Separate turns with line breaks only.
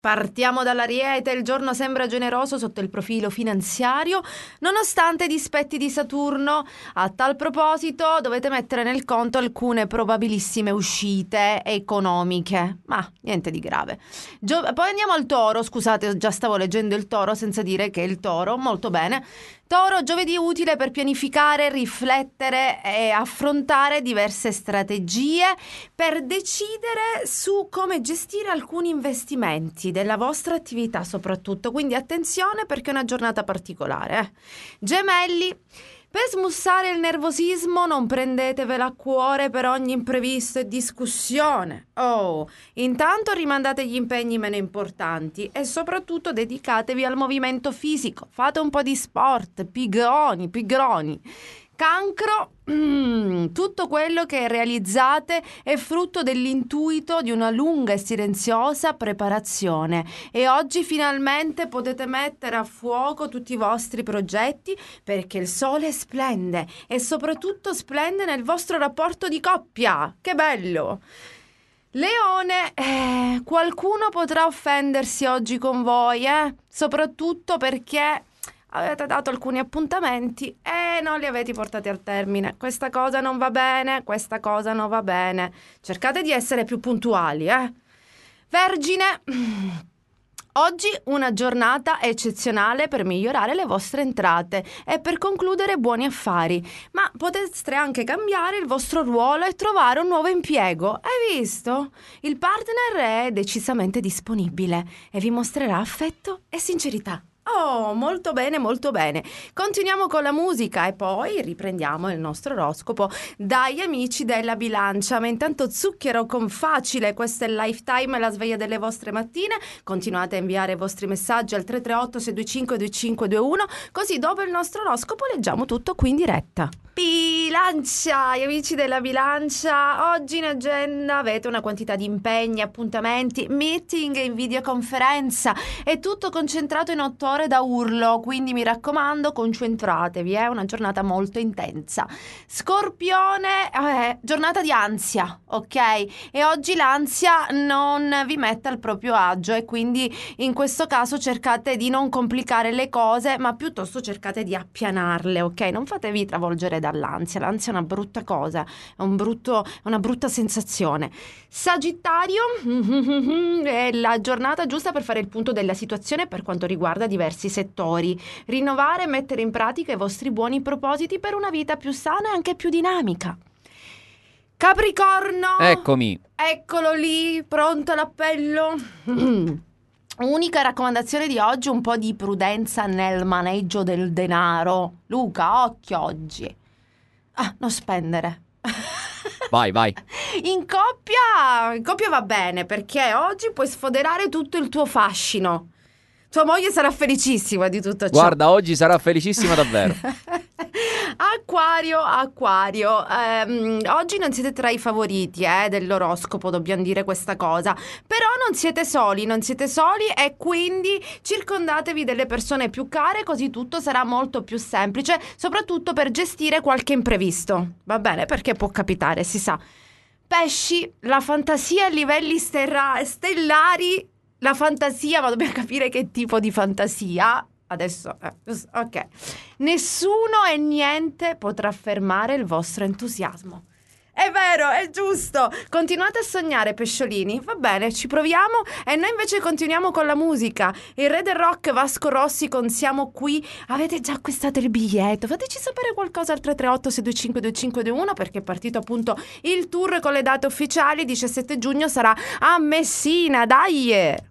Partiamo dall'Ariete, il giorno sembra generoso sotto il profilo finanziario, nonostante i dispetti di Saturno. A tal proposito dovete mettere nel conto alcune probabilissime uscite economiche, ma niente di grave. Poi andiamo al Toro, scusate, già stavo leggendo il Toro senza dire che il Toro, molto bene. Toro, giovedì utile per pianificare, riflettere e affrontare diverse strategie per decidere su come gestire alcuni investimenti della vostra attività soprattutto, quindi attenzione perché è una giornata particolare. Gemelli, per smussare il nervosismo non prendetevela a cuore per ogni imprevisto e discussione. Intanto rimandate gli impegni meno importanti e soprattutto dedicatevi al movimento fisico. Fate un po' di sport, pigroni. Cancro, tutto quello che realizzate è frutto dell'intuito di una lunga e silenziosa preparazione e oggi finalmente potete mettere a fuoco tutti i vostri progetti perché il sole splende e soprattutto splende nel vostro rapporto di coppia. Che bello! Leone, qualcuno potrà offendersi oggi con voi, soprattutto perché avete dato alcuni appuntamenti e non li avete portati al termine. Questa cosa non va bene. Cercate di essere più puntuali, Vergine, oggi una giornata eccezionale per migliorare le vostre entrate e per concludere buoni affari, ma potreste anche cambiare il vostro ruolo e trovare un nuovo impiego. Hai visto? Il partner è decisamente disponibile e vi mostrerà affetto e sincerità. Molto bene. Continuiamo con la musica e poi riprendiamo il nostro oroscopo dagli amici della Bilancia. Ma intanto zucchero con Facile, questo è il Lifetime, la sveglia delle vostre mattine. Continuate a inviare i vostri messaggi al 338 625 2521, così dopo il nostro oroscopo leggiamo tutto qui in diretta. Bilancia, gli amici della Bilancia, oggi in agenda avete una quantità di impegni, appuntamenti, meeting in videoconferenza, è tutto concentrato in 8 ore da urlo, quindi mi raccomando concentratevi, è una giornata molto intensa. Scorpione, giornata di ansia, ok? E oggi l'ansia non vi mette al proprio agio e quindi in questo caso cercate di non complicare le cose, ma piuttosto cercate di appianarle, ok? Non fatevi travolgere dall'ansia, l'ansia è una brutta cosa, è una brutta sensazione. Sagittario, è la giornata giusta per fare il punto della situazione per quanto riguarda diversi settori, rinnovare e mettere in pratica i vostri buoni propositi per una vita più sana e anche più dinamica. Capricorno,
Eccomi.
Eccolo lì, pronto all'appello. Unica raccomandazione di oggi, un po' di prudenza nel maneggio del denaro. Luca, occhio oggi. Non spendere.
Vai.
In coppia va bene perché oggi puoi sfoderare tutto il tuo fascino. Tua moglie sarà felicissima di tutto ciò.
Guarda, oggi sarà felicissima davvero.
Acquario, oggi non siete tra i favoriti dell'oroscopo, dobbiamo dire questa cosa, però non siete soli e quindi circondatevi delle persone più care, così tutto sarà molto più semplice, soprattutto per gestire qualche imprevisto, va bene? Perché può capitare, si sa. Pesci, la fantasia a livelli stellari, la fantasia, ma dobbiamo capire che tipo di fantasia. Adesso, ok. Nessuno e niente potrà fermare il vostro entusiasmo. È vero, è giusto. Continuate a sognare, pesciolini. Va bene, ci proviamo e noi invece continuiamo con la musica. Il re del rock Vasco Rossi con Siamo qui. Avete già acquistato il biglietto? Fateci sapere qualcosa al 338 625 2521 perché è partito appunto il tour con le date ufficiali. 17 giugno sarà a Messina, dai!